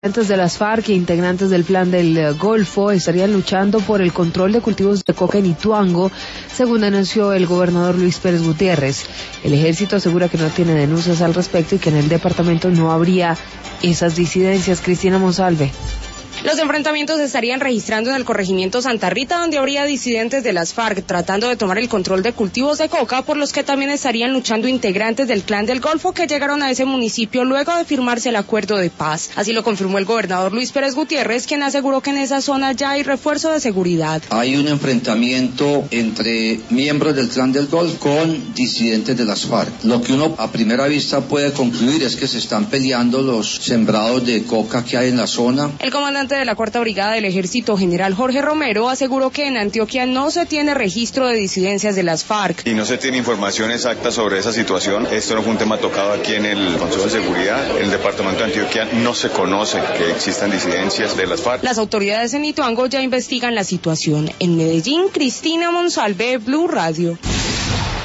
Integrantes de las FARC e integrantes del Plan del Golfo estarían luchando por el control de cultivos de coca en Ituango, según anunció el gobernador Luis Pérez Gutiérrez. El ejército asegura que no tiene denuncias al respecto y que en el departamento no habría esas disidencias. Cristina Monsalve. Los enfrentamientos se estarían registrando en el corregimiento Santa Rita, donde habría disidentes de las FARC tratando de tomar el control de cultivos de coca, por los que también estarían luchando integrantes del Clan del Golfo que llegaron a ese municipio luego de firmarse el acuerdo de paz. Así lo confirmó el gobernador Luis Pérez Gutiérrez, quien aseguró que en esa zona ya hay refuerzo de seguridad. Hay un enfrentamiento entre miembros del Clan del Golfo con disidentes de las FARC. Lo que uno a primera vista puede concluir es que se están peleando los sembrados de coca que hay en la zona. El comandante de la Cuarta Brigada del Ejército, general Jorge Romero, aseguró que en Antioquia no se tiene registro de disidencias de las FARC. Y no se tiene información exacta sobre esa situación. Esto no fue un tema tocado aquí en el Consejo de Seguridad. En el departamento de Antioquia no se conoce que existan disidencias de las FARC. Las autoridades en Ituango ya investigan la situación. En Medellín, Cristina Monsalve, Blue Radio.